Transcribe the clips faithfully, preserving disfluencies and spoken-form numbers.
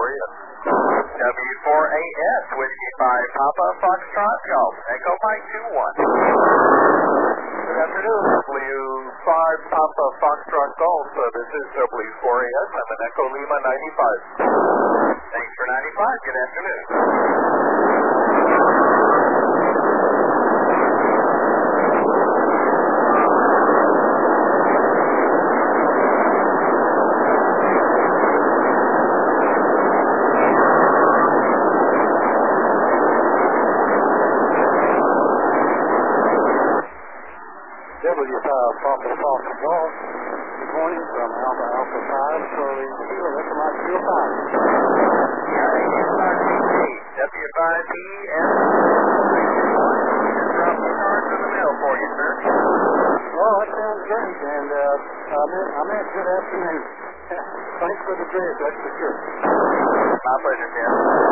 you. W four A S, Whiskey five, Papa, Foxtrot, Golf, Echo Mike two one. Good afternoon, W five, Papa, Foxtrot, Golf. Uh, this is W four A S. I'm an Echo Lima ninety-five. Thanks for ninety-five. Good afternoon. W five, Papa, Fox, Golf. Good morning from Alpha Alpha five, Charlie Kilo, Echo Mike zero five. W five E S. Drop the cards in the mail for you, sir. Oh, that sounds great, and uh, I meant, I meant good afternoon. Thanks for the bridge, that's for sure. My pleasure, Tim.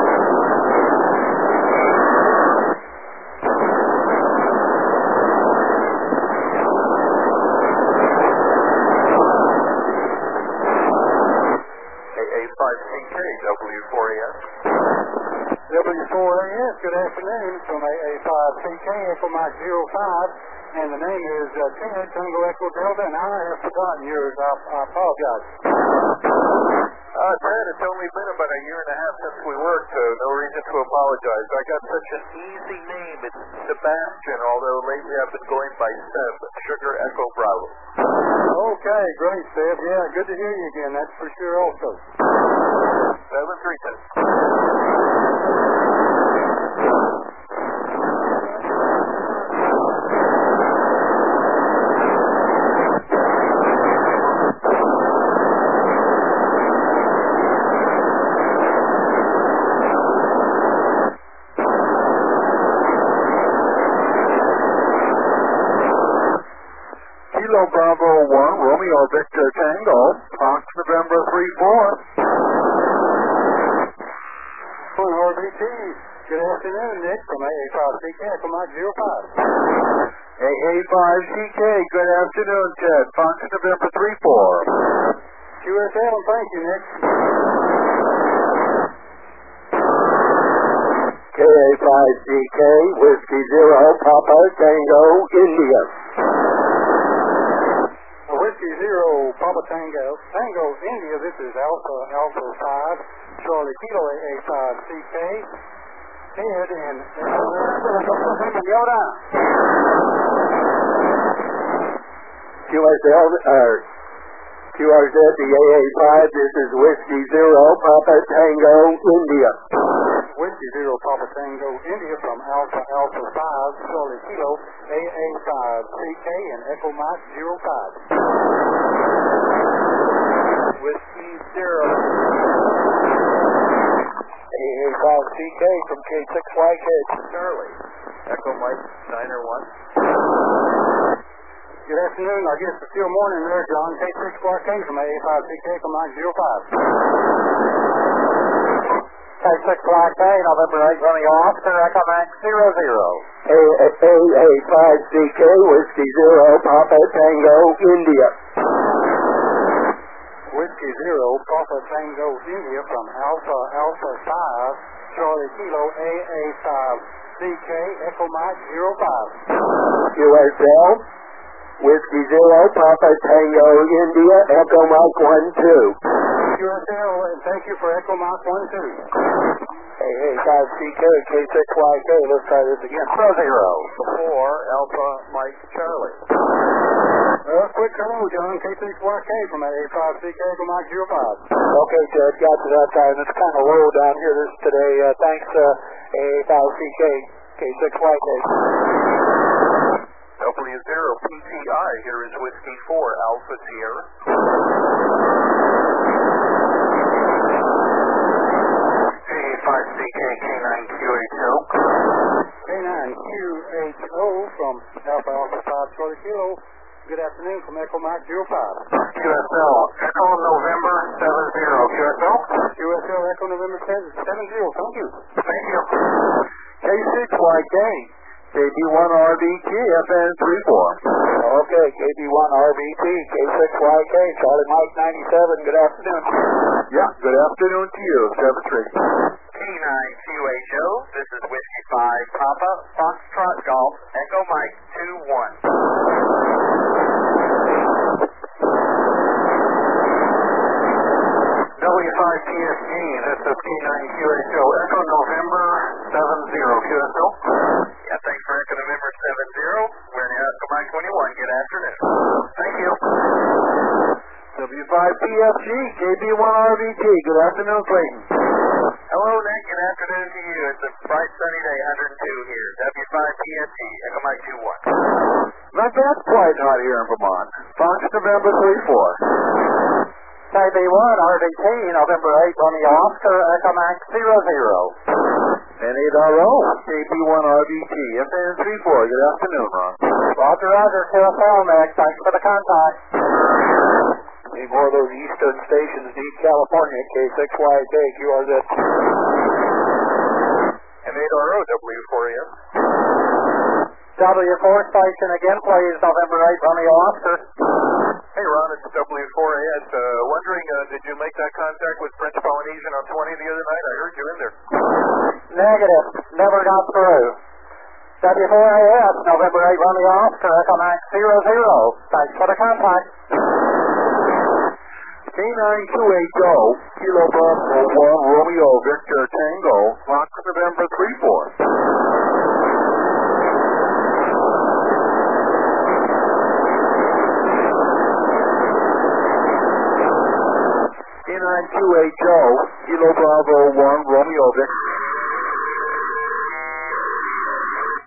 C K, W four A S. W four A S, good afternoon from A A five C K, Echo Mike zero five, and the name is uh, Ted, Tango Echo Delta, and I have forgotten yours. I, I apologize. Uh, Ted, it's only been about a year and a half since we worked, so no reason to apologize. I got such an easy name. It's Sebastian, although lately I've been going by Seb, Sugar Echo Bravo. Okay, great, Seb. Yeah, good to hear you again. That's for sure also. Seven three ten. Kilo Bravo one, Romeo Victor Tango, Fox November three four. R B T, good afternoon, Nick, from A A five C K, Echo Mike zero five. A A five C K, good afternoon, Ted, Fox November three four. Q S L, thank you, Nick. K A five C K, Whiskey zero, Papa, Tango, India. Whiskey zero, Papa Tango, Tango, India, this is Alpha, Alpha five, Charlie Kilo, A A five C K, Ted, and Yoda. Q S L, uh, Q R Z, the A A five, this is Whiskey zero, Papa, Tango, India. Whiskey zero, Papa Tango, India, from Alpha, Alpha five, Charlie Kilo, A A five C K, and Echo Mike zero five. Whiskey zero. A A five C K from K six Y K. Charlie. Echo Mike Niner one. Good afternoon. I guess it's still morning there, John. K six Y K from A A five C K, Echo Mike zero five. K six Y K, November eight, Romeo Oscar, Echo Mike zero zero. A A five C K, Whiskey zero, Papa, Tango, India. Whiskey zero, Papa Tango, India, from Alpha, Alpha five, Charlie Kilo, A A five C K, Echo Mike zero five. Q S L, Whiskey zero, Papa, Tango, India, Echo Mike one two. Q S L, and thank you for Echo Mike one two. A A five C K, K six Y K, let's try this again. zero. four, Alpha Mike Charlie. Well, quick hello, John. K six Y K from A A five C K, Echo Mike zero five. Okay, Ted, got to that time. It's kind of low down here this today. Uh, thanks, uh, A A five C K, K six Y K. W zero P T I, here is Whiskey four, Alpha Sierra. A A five C K, K nine Q H O. K nine Q H O from Alpha Alpha five, Charlie Kilo. Good afternoon from Echo Mike zero five. Q S L, Echo November seven zero. Q S L? Q S L, Echo November seven zero. Thank you. Thank you. K six Y K, K B one R B T, F N three four. Okay, K B one R B T, K six Y K, Charlie Mike ninety-seven, good afternoon. Yeah, good afternoon to you, seven three. T nine Q H O, this is Whiskey five Papa, Foxtrot Golf, Echo Mike two one. W five P S G, this is T nine Q H O, Echo November seven zero, Q S O. Yeah, thanks for Echo November seven zero. We're in the Echo Mike twenty-one. Good afternoon. Thank you. W five P F G, J B one R V T, good afternoon, Clayton. Hello, Nick. Good afternoon to you. It's a bright sunny day, one hundred two here. W five P S G, Echo Mike two one. Not that quite hot here in Vermont. Fox November three four. K B one R V T, November eight, Romeo Oscar, Echo Max zero zero. N eight R O, J B one R V T, F N three four, good afternoon, Ron. Roger, Roger, Q S L, Nick. Thanks for the contact. Need more of those eastern stations, need California, K six Y K, Q R Z. N eight R O, W four A S. W four station again, please, November eight, Romeo Oscar. Hey, Ron, it's W four A S. Uh, wondering, uh, did you make that contact with French Polynesian on twenty the other night? I heard you in there. Negative. Never got through. W four A S, November eight, Romeo Oscar, Echo Max zero zero. Thanks for the contact. K nine Q H O, Kilo Bravo one, Romeo Victor Tango, Fox November three four. K nine Q H O, Kilo Bravo one, Romeo Victor.